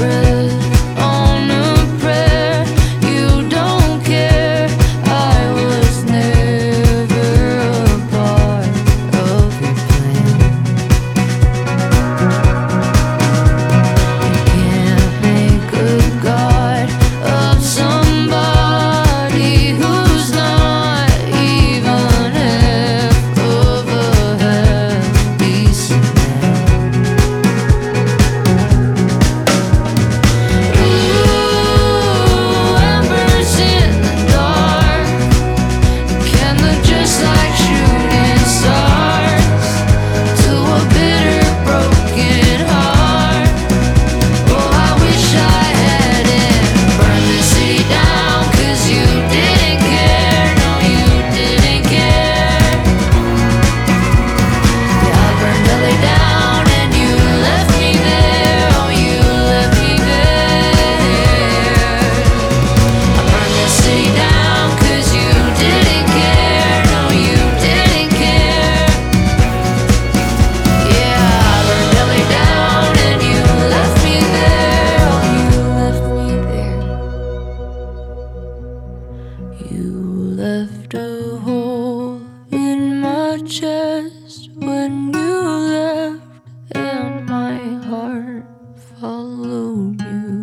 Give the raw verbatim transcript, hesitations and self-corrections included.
breath on a prayer. You don't care, I was never a part of your plan. You can't make a god of somebody who's not even half of a half decent man. Ooh, embers in the dark can look just like shooting stars to a bitter, broken heart. Oh, I wish I hadn't burned the city down, 'cause you didn't care, no, you didn't care. Yeah, I burned belly down and you left me there, oh, you left me there. I burned the city down 'cause you didn't care, no, you didn't care. Yeah, I burned belly down and you left me there, oh, you left me there. You left a hole in my chest when you left, and my heart followed you.